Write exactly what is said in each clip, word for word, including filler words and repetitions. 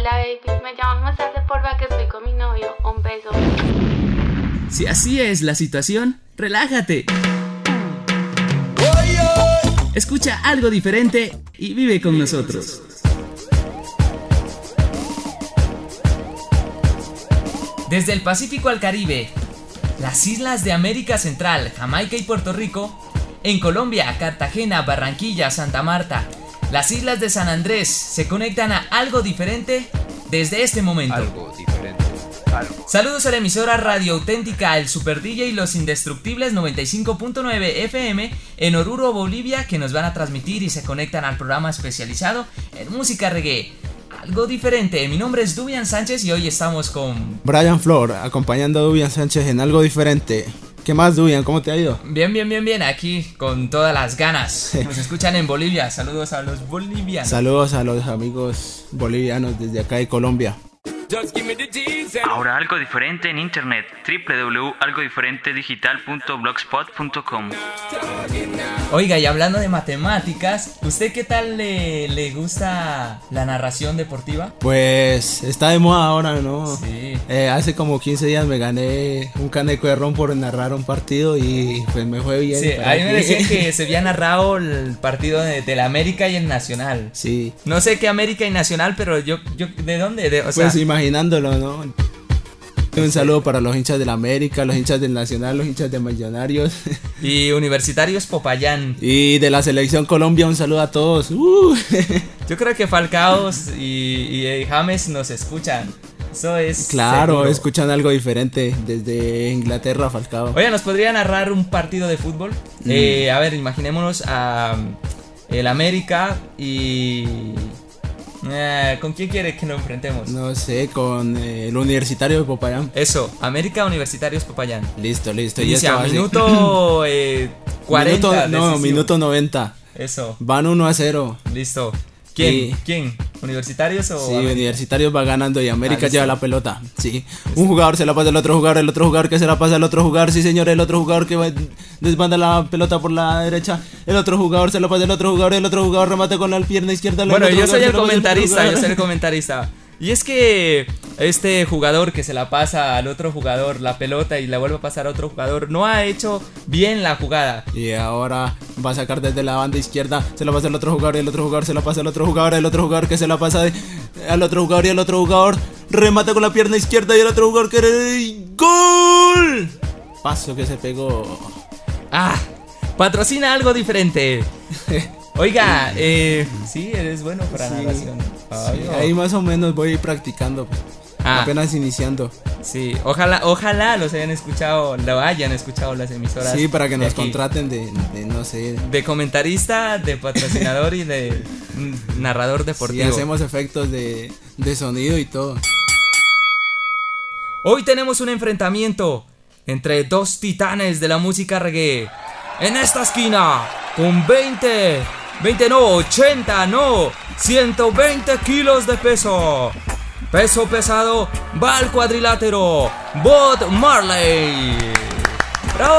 Hola baby, me llaman más tarde porfa que estoy con mi novio. Un beso. Si así es la situación, relájate. Escucha algo diferente y vive con nosotros. Desde el Pacífico al Caribe, las islas de América Central, Jamaica y Puerto Rico, en Colombia, Cartagena, Barranquilla, Santa Marta, las islas de San Andrés se conectan a algo diferente desde este momento. Algo diferente. Algo. Saludos a la emisora Radio Auténtica, el Super D J y los Indestructibles noventa y cinco punto nueve F M en Oruro, Bolivia, que nos van a transmitir y se conectan al programa especializado en música reggae. Algo diferente. Mi nombre es Dubian Sánchez y hoy estamos con Brian Flor, acompañando a Dubian Sánchez en Algo Diferente. ¿Qué más, Dubian? ¿Cómo te ha ido? Bien, bien, bien, bien, aquí con todas las ganas. Nos escuchan en Bolivia. Saludos a los bolivianos. Saludos a los amigos bolivianos desde acá de Colombia. Ahora algo diferente en internet, doble u doble u doble u punto algo diferente digital punto blogspot punto com. Oiga, y hablando de matemáticas, ¿usted qué tal le, le gusta la narración deportiva? Pues está de moda ahora, ¿no? Sí. Eh, hace como quince días me gané un caneco de ron por narrar un partido y pues me fue bien. Sí, a mí me decían que se había narrado el partido de, de la América y el Nacional. Sí. No sé qué América y Nacional, pero yo, yo ¿de dónde? De, o sea, pues imaginándolo, ¿no? Un saludo para los hinchas del América, los hinchas del Nacional, los hinchas de Millonarios. Y Universitarios Popayán. Y de la Selección Colombia, un saludo a todos. Uh. Yo creo que Falcaos y, y James nos escuchan. Eso es claro, seguro. Escuchan algo diferente desde Inglaterra, Falcao. Oye, ¿nos podría narrar un partido de fútbol? Mm. Eh, a ver, imaginémonos a el América y... Eh, ¿Con quién quiere que nos enfrentemos? No sé, con eh, el Universitario de Popayán. Eso, América Universitarios Popayán. Listo, listo. Inicia, minuto eh, cuarenta. Minuto, no, decisión. Minuto noventa. Eso. Van uno a cero. Listo. ¿Quién? Y... ¿Quién? ¿Universitarios o...? Sí, América? Universitarios va ganando y América ah, lleva la pelota. Sí. Listo. Un jugador se la pasa al otro jugador, el otro jugador que se la pasa al otro jugador. Sí, señor, el otro jugador que va, desbanda la pelota por la derecha. El otro jugador se la pasa al otro jugador, el otro jugador remata con la pierna izquierda. Bueno, yo soy el comentarista, yo soy el comentarista. Y es que este jugador que se la pasa al otro jugador la pelota y la vuelve a pasar a otro jugador no ha hecho bien la jugada. Y ahora va a sacar desde la banda izquierda, se la pasa al otro jugador y el otro jugador se la pasa al otro jugador, el otro jugador que se la pasa de, al otro jugador y el otro jugador remata con la pierna izquierda y el otro jugador que... ¡Gol! Paso que se pegó. Ah, patrocina algo diferente. Oiga, eh, sí, eres bueno para sí, narración. Sí, ahí más o menos voy practicando, ah, apenas iniciando. Sí, ojalá, ojalá los hayan escuchado, lo hayan escuchado las emisoras. Sí, para que nos aquí. contraten de, de, no sé. De comentarista, de patrocinador y de narrador deportivo. Sí, hacemos efectos de, de sonido y todo. Hoy tenemos un enfrentamiento entre dos titanes de la música reggae. En esta esquina, con veinte, veinte no, ochenta no, ciento veinte kilos de peso. Peso pesado, va al cuadrilátero, Bob Marley. ¡Bravo!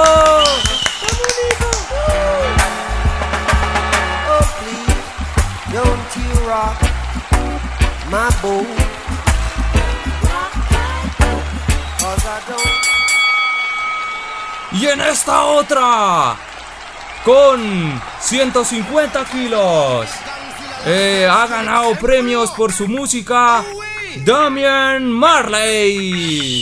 Oh, please, don't you rock my boat, 'cause I don't. Y en esta otra, con ciento cincuenta kilos, eh, ha ganado premios por su música, Damian Marley.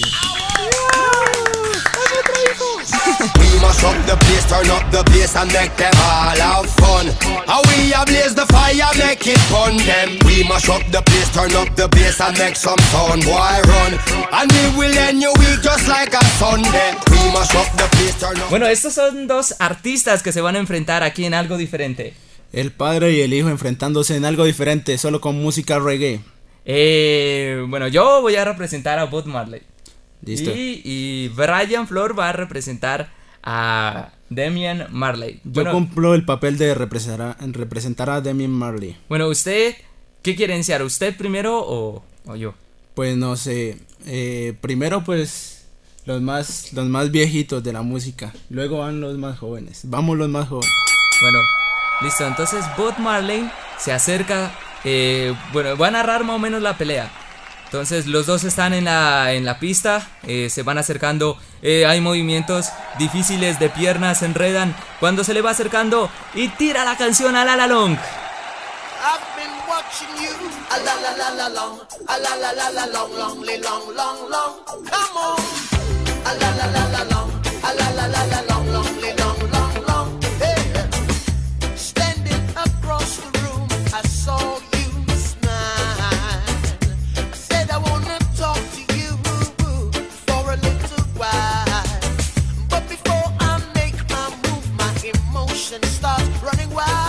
We must up the place, turn up the bass and make them all have fun. How we ablaze the fire, make it fun them. We must up the place, turn up the bass and make some sound, boy run. And we will end your week just like a Sunday. We must up the place, turn up. Bueno, estos son dos artistas que se van a enfrentar aquí en Algo Diferente. El padre y el hijo enfrentándose en Algo Diferente, solo con música reggae. Eh, bueno, yo voy a representar a Bob Marley. Listo. Y, y Brian Flor va a representar a Damian Marley. Yo bueno, cumplo el papel de representar, representar a Damian Marley. Bueno, ¿usted qué quiere iniciar? ¿Usted primero o, o yo? Pues no sé. Eh, primero pues los más, los más viejitos de la música. Luego van los más jóvenes. Vamos los más jóvenes. Bueno, listo. Entonces Bob Marley se acerca. Eh, bueno, va a narrar más o menos la pelea. Entonces los dos están en la, en la pista, eh, se van acercando, eh, hay movimientos difíciles de piernas, se enredan cuando se le va acercando y tira la canción a la la long. I've been watching you, a la la la la long, a la la la la long, long, long, long, long. Come on, a la la la la long, a la la la la long, long, long, long, long. Hey, standing across the room, I saw you smile. I said I wanna talk to you for a little while, but before I make my move, my emotions start running wild.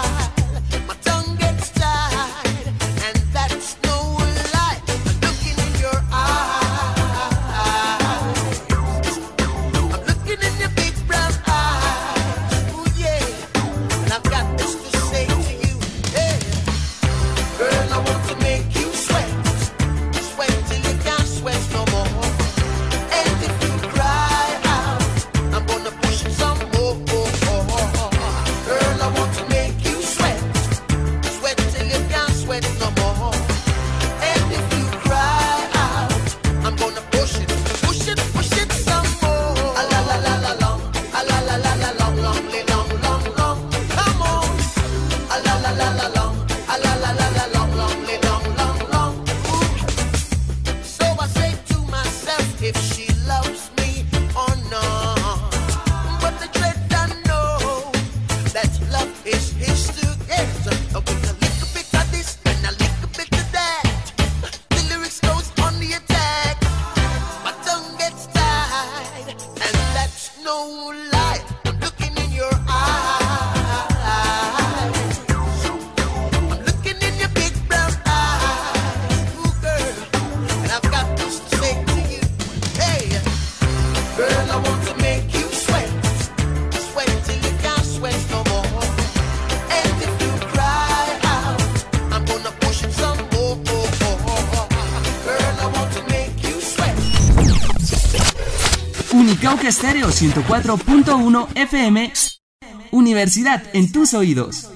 Unicauca Estéreo ciento cuatro punto uno F M, Universidad en tus oídos.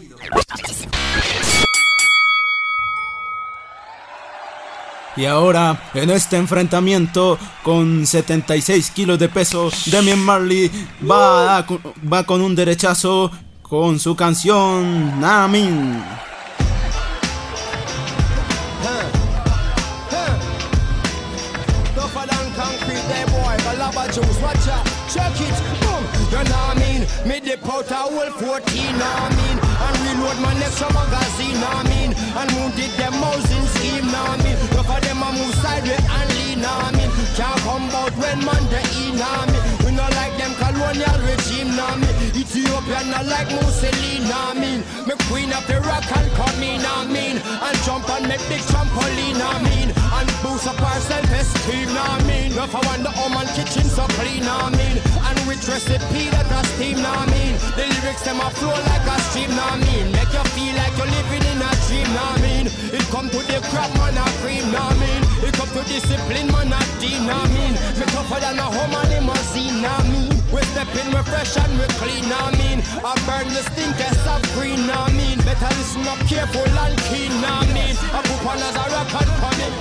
Y ahora, en este enfrentamiento con setenta y seis kilos de peso, Damian Marley va, a, va con un derechazo con su canción Namin. Check it, boom, you know what I mean? Me dip out a whole fourteen, know what I mean? And reload my extra magazine, know what I mean? And move did them housing scheme, know what I mean? Look at them a move sideways and lean, know what I mean? Can't come out when man they eat, know what I mean? We not like them colonial regime, know what I mean? Ethiopia not like Mussolini, know what I mean? Me queen of the rock and come in, know what I mean? And jump and make big trampoline, know what I mean? And boost up our self-esteem, know what I mean? If I want the home and kitchen so clean, know what I mean? And with recipe that a steam, know what I mean? The lyrics them a flow like a stream, know what I mean? Make you feel like you're living in a dream, know what I mean? It come to the crap, man, a cream, know what I mean? It come to discipline, man, a team, know what I mean? Me tougher than a home and limousine, know what I mean? We step in, we fresh and we clean, know what I mean? I burn the stinkers of green, know what I mean? Better listen up careful and keen, know what I mean? I put on as a rock and coming.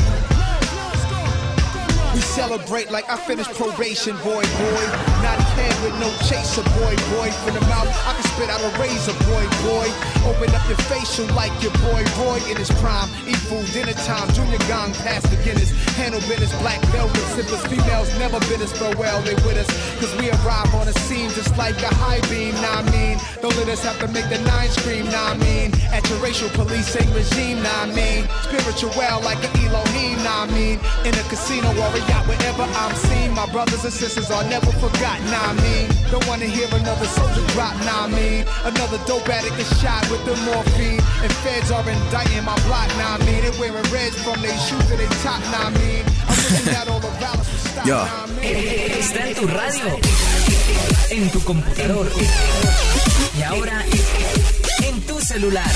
We celebrate like I finished probation, boy, boy. Not a can with no chaser, boy, boy. From the mouth, I can spit out a razor, boy, boy. Open up your facial like your boy, Roy in his prime. Eat food, dinner time, junior gong, past the Guinness. Handle business, black velvet sippers. Females never bid us farewell, they with us. Cause we arrive on the scene just like a high beam, nah I mean. Don't let us have to make the nine scream, nah I mean. At your racial policing regime, nah I mean. Spiritual like an Elohim, nah I mean. In a casino or a yacht, wherever I'm seen, my brothers and sisters are never forgotten, nah I mean. Don't wanna hear another soldier drop, nah I mean. Another dope addict is shot with the morphine. And feds are indicting my block, nah I mean. They're wearing reds from their shoes to their top, nah I mean. I'm looking at all the violence for stop, Yo. nah I mean. Está en tu radio, en tu computador y ahora en tu celular.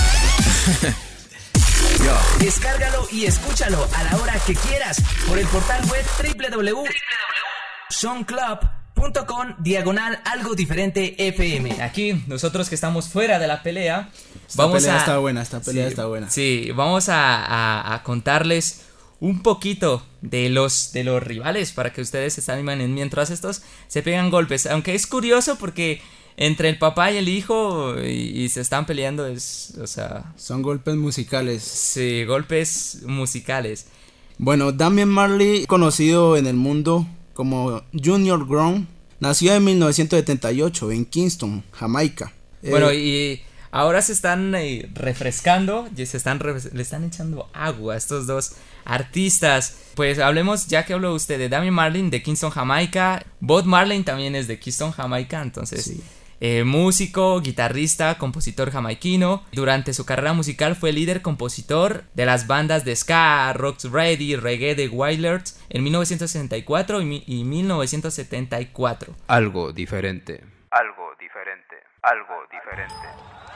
Yo. Descárgalo y escúchalo a la hora que quieras por el portal web doble u doble u doble u punto soundclub punto com diagonal algo diferente F M. Aquí nosotros que estamos fuera de la pelea, esta vamos pelea a... está buena, esta pelea sí, está buena. Sí, vamos a, a, a contarles un poquito de los, de los rivales para que ustedes se animen mientras estos se pegan golpes. Aunque es curioso porque entre el papá y el hijo y, y se están peleando, es, o sea... Son golpes musicales. Sí, golpes musicales. Bueno, Damian Marley, conocido en el mundo como Junior Gong, nació en mil novecientos setenta y ocho en Kingston, Jamaica. Bueno, eh, y ahora se están eh, refrescando, y se están re- le están echando agua a estos dos artistas. Pues hablemos, ya que habló usted de Damian Marley de Kingston, Jamaica. Bob Marley también es de Kingston, Jamaica, entonces sí. eh, músico, guitarrista, compositor jamaiquino. Durante su carrera musical fue líder compositor de las bandas de ska, rock ready, reggae de Wailers en mil novecientos sesenta y cuatro y, mi- y mil novecientos setenta y cuatro. Algo diferente. Algo diferente. Algo diferente.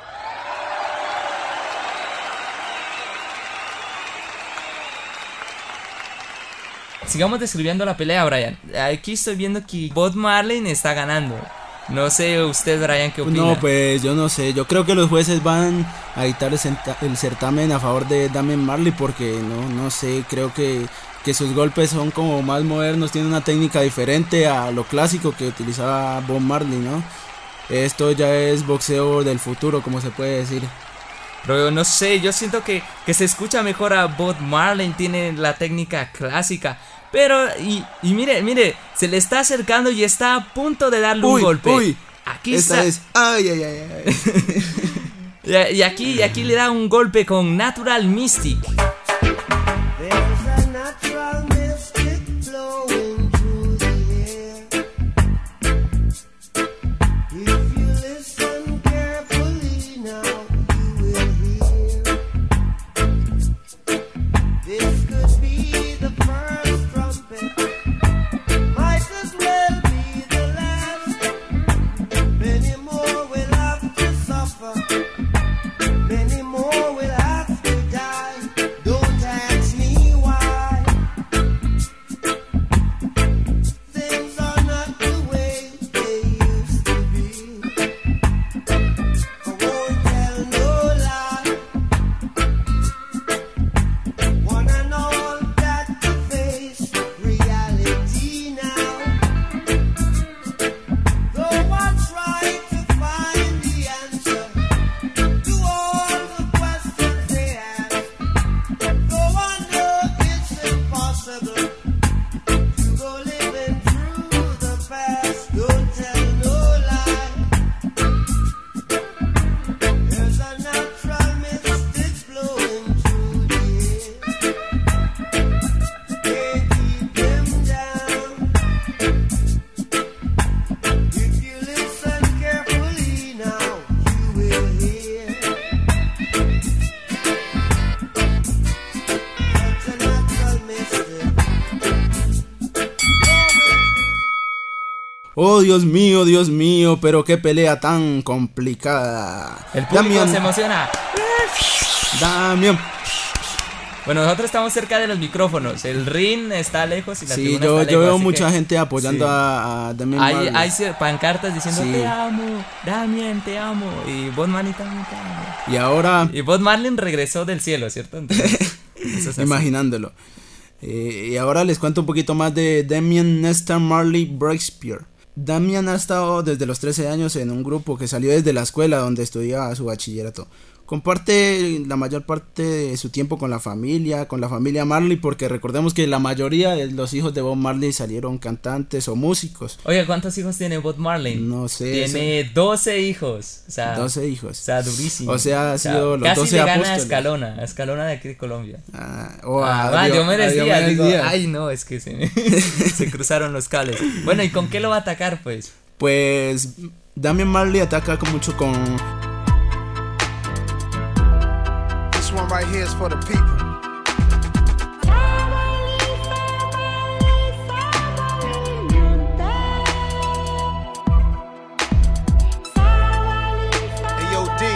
Sigamos describiendo la pelea, Brian. Aquí estoy viendo que Bob Marley está ganando. No sé usted, Brian, ¿qué opina? No, pues yo no sé. Yo creo que los jueces van a dictar el, centa- el certamen a favor de Damian Marley porque no, no sé, creo que, que sus golpes son como más modernos, tienen una técnica diferente a lo clásico que utilizaba Bob Marley, ¿no? Esto ya es boxeo del futuro, como se puede decir. Pero no sé, yo siento que, que se escucha mejor a Bob Marley, tiene la técnica clásica. Pero, y, y mire, mire, se le está acercando y está a punto de darle uy, un golpe. Uy, aquí esta está. es. Ay, ay, ay, y, ay. y aquí, y aquí le da un golpe con Natural Mystic. Oh, Dios mío, Dios mío, pero qué pelea tan complicada. El público Damian, se emociona. Damian. Bueno, nosotros estamos cerca de los micrófonos. El ring está lejos y la Sí, tribuna yo, está yo lejos. veo así mucha que- gente apoyando sí. a, a Damian Hay, Marley. hay cier- pancartas diciendo Sí. te amo, Damian, te amo. Y Bob Marley también te amo. Y ahora, Y Bob Marley regresó del cielo, ¿cierto? Entonces, eso es así. imaginándolo. Eh, y ahora les cuento un poquito más de Damian Nestor Marley Breakspear. Damian ha estado desde los trece años en un grupo que salió desde la escuela donde estudiaba su bachillerato. Comparte la mayor parte de su tiempo con la familia, con la familia Marley, porque recordemos que la mayoría de los hijos de Bob Marley salieron cantantes o músicos. Oye, ¿cuántos hijos tiene Bob Marley? No sé. Tiene doce hijos. O sea, doce hijos. O sea, durísimo. O sea, ha sido los casi doce le gana a apóstoles. Escalona, a Escalona de aquí de Colombia. Ah, o Ah, a va, Dio- Diomedes a Díaz, Diomedes digo, Díaz. ay no, es que se, me- se cruzaron los cables. Bueno, ¿y con qué lo va a atacar pues? Pues Damian Marley ataca con mucho con... This one right here is for the people. Hey, yo, D.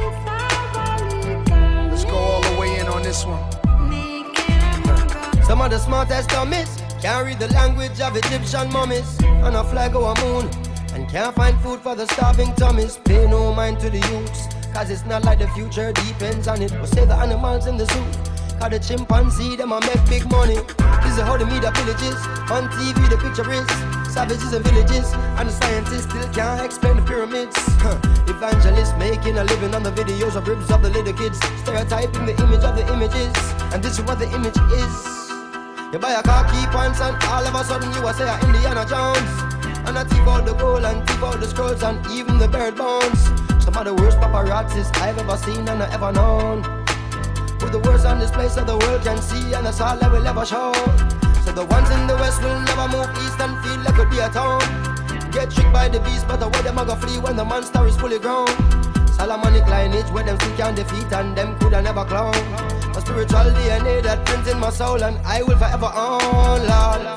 Let's go all the way in on this one. Some of the smartest dummies can't read the language of Egyptian mummies. On a flag or a moon, and can't find food for the starving tummies. Pay no mind to the youths, cause it's not like the future depends on it. We'll save the animals in the zoo, Cause the chimpanzee, them a make big money. This is how they meet the villages. On T V the picture is savages and villages. And the scientists still can't explain the pyramids. Huh. Evangelists making a living on the videos of ribs of the little kids. Stereotyping the image of the images. And this is what the image is. You buy a car, key pants, and all of a sudden you are say Indiana Jones. And I tip out the gold and tip out the scrolls and even the bird bones. Some of the worst paparazzis I've ever seen and I've ever known. Put the words on display so the world can see, and that's all I will ever show. So the ones in the west will never move east and feel like it'll be a town. Get tricked by the beast, but the way them a go flee when the monster is fully grown. Solomonic lineage where them still can defeat and them coulda never clown. A spiritual D N A that prints in my soul and I will forever own, Lord.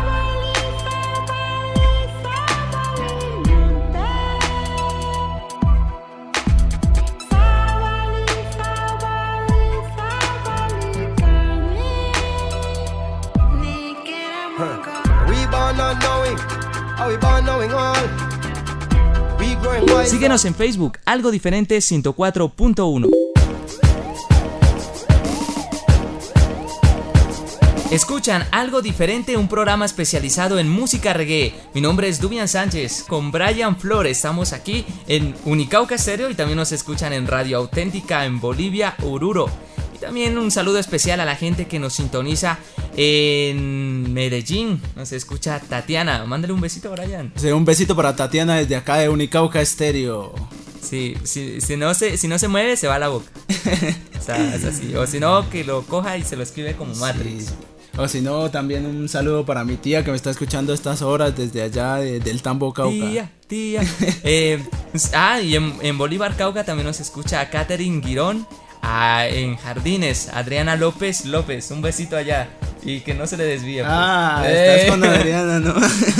Síguenos en Facebook, Algo Diferente ciento cuatro punto uno. Escuchan Algo Diferente, un programa especializado en música reggae. Mi nombre es Dubian Sánchez, con Brian Flores. Estamos aquí en Unicauca Stereo y también nos escuchan en Radio Auténtica en Bolivia, Oruro. Y también un saludo especial a la gente que nos sintoniza en Medellín. Nos escucha Tatiana. Mándale un besito, Brian. Sí, un besito para Tatiana desde acá de Unicauca Stereo. Sí, si, si, no se, si no se mueve, se va a la boca. O sea, es así. O si no, que lo coja y se lo escribe como Matrix. Sí. O si no, también un saludo para mi tía que me está escuchando a estas horas desde allá de, del Tambo, Cauca. Tía, tía. eh, ah, y en, en Bolívar, Cauca también nos escucha a Catherine Girón. A, en Jardines, Adriana López López. Un besito allá. Y que no se le desvíe. Pues. Ah, eh. estás con Adriana, ¿no?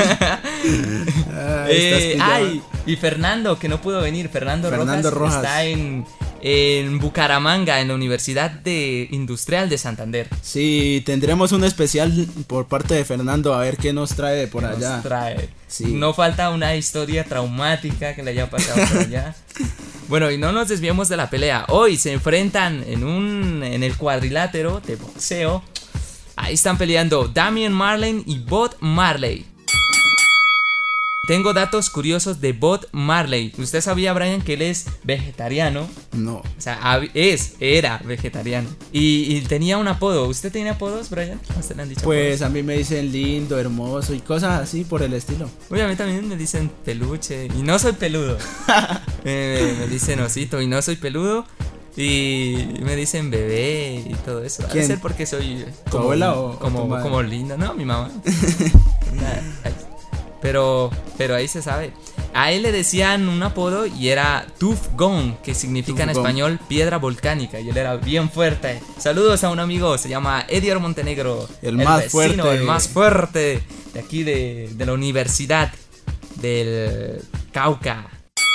ah, eh, ay, y Fernando, que no pudo venir. Fernando, Fernando Rojas, Rojas está en... en Bucaramanga, en la Universidad de Industrial de Santander. Sí, tendremos un especial por parte de Fernando, a ver qué nos trae por ¿Qué allá. Nos trae. Sí. No falta una historia traumática que le haya pasado por allá. Bueno, y no nos desviemos de la pelea. Hoy se enfrentan en un en el cuadrilátero de boxeo. Ahí están peleando Damian Marley y Bob Marley. Tengo datos curiosos de Bob Marley. ¿Usted sabía, Brian, que él es vegetariano? No. O sea, es, era vegetariano. Y, y tenía un apodo. ¿Usted tiene apodos, Brian? ¿Usted le han dicho Pues apodos? a mí me dicen lindo, hermoso y cosas así por el estilo. Uy, a mí también me dicen peluche. Y no soy peludo. eh, me dicen osito y no soy peludo. Y me dicen bebé y todo eso. ¿Quién? Debe ser porque soy ¿Tu como, abuela o como, o tu madre? como lindo. No, mi mamá. Nah, Pero, pero ahí se sabe. A él le decían un apodo y era Tuff Gong, que significa en español piedra volcánica. Y él era bien fuerte. Saludos a un amigo, se llama Edior Montenegro. El, el más vecino, fuerte. El más fuerte de aquí de, de la Universidad del Cauca.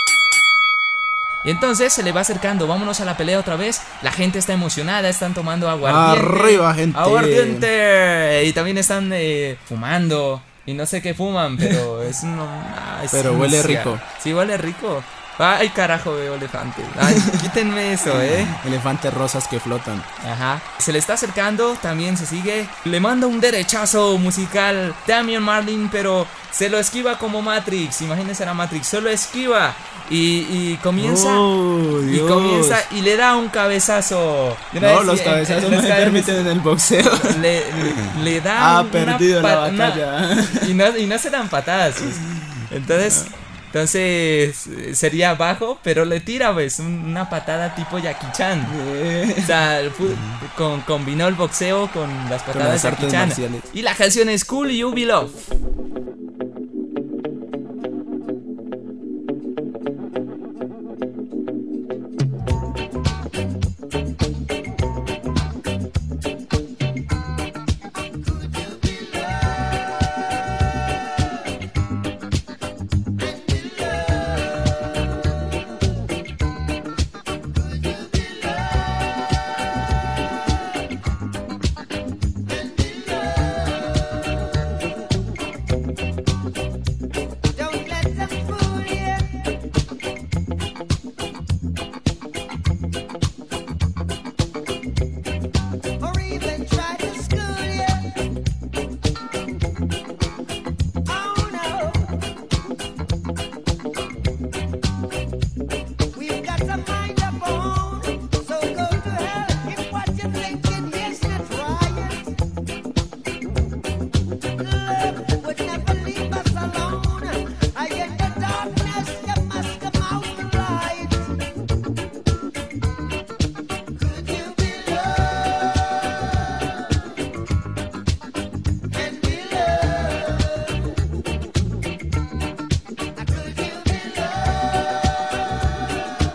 Y entonces se le va acercando, vámonos a la pelea otra vez. La gente está emocionada, están tomando aguardiente. Arriba, gente. Aguardiente. Y también están eh, fumando. Y no sé qué fuman, pero es un... Ah, pero huele rico. Sí, huele rico. Ay, carajo, veo elefante. Ay, quítenme eso, eh. Elefantes rosas que flotan. Ajá. Se le está acercando, también se sigue. Le manda un derechazo musical Damian Marley, pero se lo esquiva como Matrix. Imagínense a Matrix, solo esquiva. Y, y comienza oh, y comienza y le da un cabezazo. No, los cabezazos no se permiten en el boxeo. Le, le, le da Ha perdido la batalla. Una, y, no, y no se dan patadas. Pues. Entonces, entonces sería bajo, pero le tira pues una patada tipo Jackie Chan. Eh. O sea, con, combinó el boxeo con las patadas de Jackie Chan. Marciales. Y la canción es Cool You Be Love.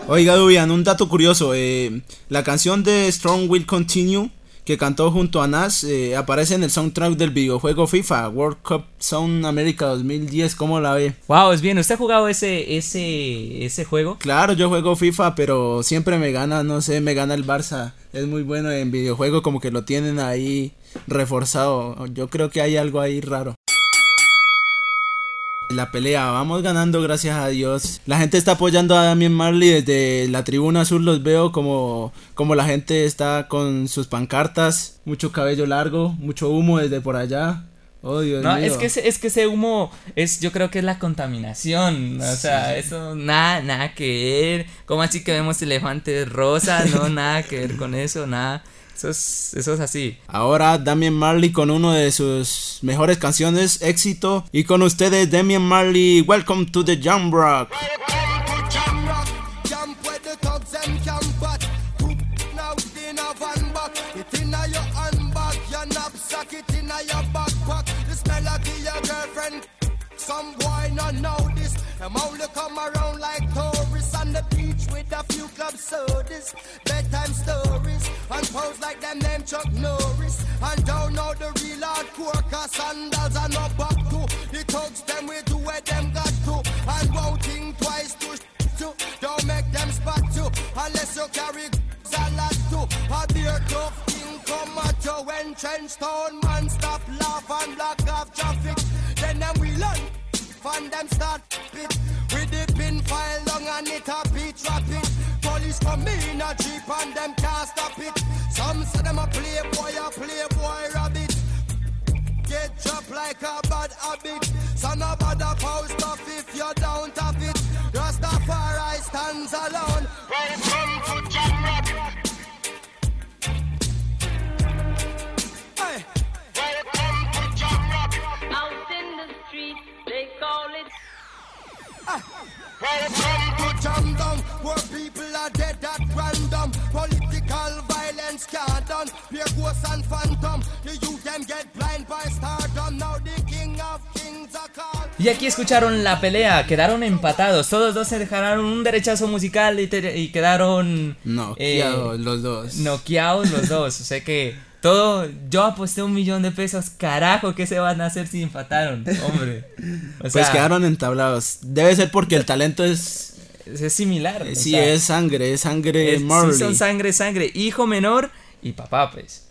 Oiga, Dubian, un dato curioso, eh, la canción de Strong Will Continue que cantó junto a Nas eh, aparece en el soundtrack del videojuego FIFA World Cup South America dos mil diez. ¿Cómo la ve? Wow, es bien. ¿Usted ha jugado ese ese ese juego? Claro, yo juego FIFA, pero siempre me gana, no sé, me gana el Barça. Es muy bueno en videojuego, como que lo tienen ahí reforzado. Yo creo que hay algo ahí raro. La pelea, vamos ganando, gracias a Dios. La gente está apoyando a Damian Marley desde la tribuna azul. Los veo como, como la gente está con sus pancartas. Mucho cabello largo, mucho humo desde por allá. Oh, Dios no, mío. es que ese, es que ese humo es, yo creo que es la contaminación. O sea, sí. Eso nada, nada que ver. ¿Cómo así que vemos elefantes rosas? No, nada que ver con eso, nada. Eso es, eso es así. Ahora Damian Marley con uno de sus mejores canciones, Éxito. Y con ustedes Damian Marley, Welcome to the Jam Rock. Some boy not know this. Them only come around like tourists on the beach with a few club sodas, bedtime stories, and pose like them name Chuck Norris. And don't know the real hardcore, cause sandals are not back to. The thugs them way to where them got to. And won't think twice to sh- to. Don't make them spot you, unless you carry a lot to. A beer tough thing come at you when trench town man stop laugh and block off traffic. Then them we learn, fun them start pit. With the pin file long and it a beat rapid. Police come in a jeep and them can't stop it. Some say them a playboy, a playboy rabbit. Get dropped like a bad habit. Son of a da post off if you don't have it. Rastafari stands alone. Welcome to Jam Rock. Hey. Welcome to Jam Rock. Out in the street, they call it. Ah. Welcome to Jam Down, where people are dead at random. Political violence can't done. Pure ghosts and phantom. The youth them get blind by stardom. Now the king of kings are called. Y aquí escucharon la pelea, quedaron empatados. Todos dos se dejaron un derechazo musical y, te, y quedaron noqueados eh, los dos. Noqueados los dos. O sea que todo, yo aposté un millón de pesos. Carajo, ¿qué se van a hacer si empataron? Hombre. O sea, pues quedaron entablados. Debe ser porque el talento es es similar. Sí, sea, es sangre, es sangre es, Marley. Sí, son sangre, sangre. Hijo menor y papá, pues.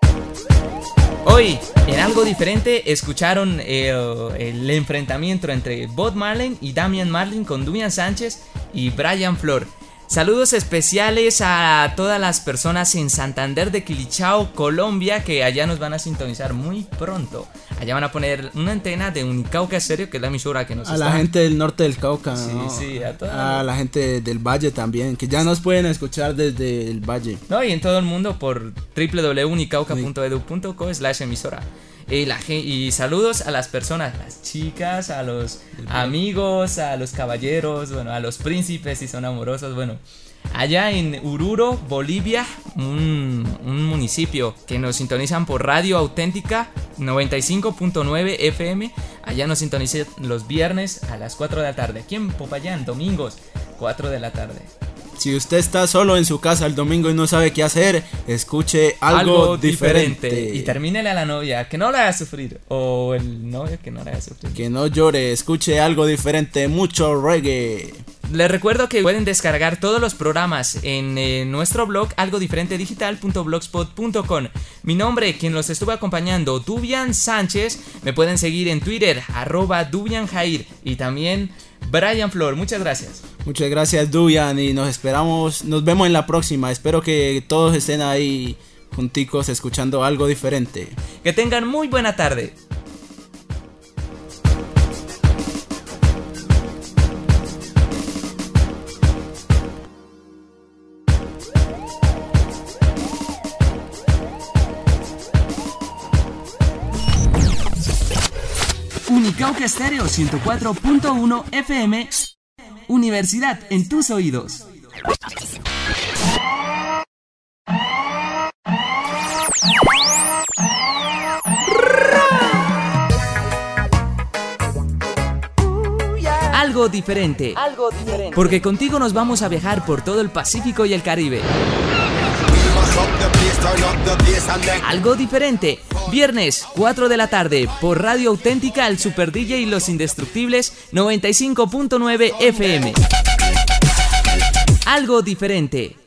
Hoy, en algo diferente, escucharon el, el enfrentamiento entre Bob Marley y Damian Marley con Dubian Sánchez y Brian Flor. Saludos especiales a todas las personas en Santander de Quilichao, Colombia, que allá nos van a sintonizar muy pronto. Allá van a poner una antena de Unicauca Estéreo, que es la emisora que nos a está... la gente del norte del Cauca, sí, ¿no? sí, a toda... a la gente del Valle también, que ya nos pueden escuchar desde el Valle. No, y en todo el mundo por w w w punto unicauca punto edu punto co slash emisora. Y, la, y saludos a las personas, a las chicas, a los amigos, a los caballeros, bueno, a los príncipes si son amorosos, bueno. Allá en Oruro, Bolivia, un, un municipio que nos sintonizan por Radio Auténtica noventa y cinco punto nueve F M. Allá nos sintonizan los viernes a las cuatro de la tarde. Aquí en Popayán, domingos, cuatro de la tarde. Si usted está solo en su casa el domingo y no sabe qué hacer, escuche algo, algo diferente. diferente. Y termínele a la novia, que no la haga sufrir. O el novio, que no la haga sufrir. Que no llore, escuche algo diferente, mucho reggae. Les recuerdo que pueden descargar todos los programas en eh, nuestro blog algo diferente digital punto blogspot punto com. Mi nombre, quien los estuvo acompañando, Dubian Sánchez. Me pueden seguir en Twitter, arroba Dubian Jair. Y también Brian Flor. Muchas gracias. Muchas gracias, Dubian, y nos esperamos, nos vemos en la próxima. Espero que todos estén ahí junticos escuchando algo diferente. Que tengan muy buena tarde. Unicauca Estéreo ciento cuatro punto uno F M. Universidad en tus oídos. Algo Algo diferente. Algo diferente. Porque contigo nos vamos a viajar por todo el Pacífico y el Caribe. Algo diferente. Viernes, cuatro de la tarde, por Radio Auténtica, el Super D J y los Indestructibles, noventa y cinco punto nueve F M. Algo diferente.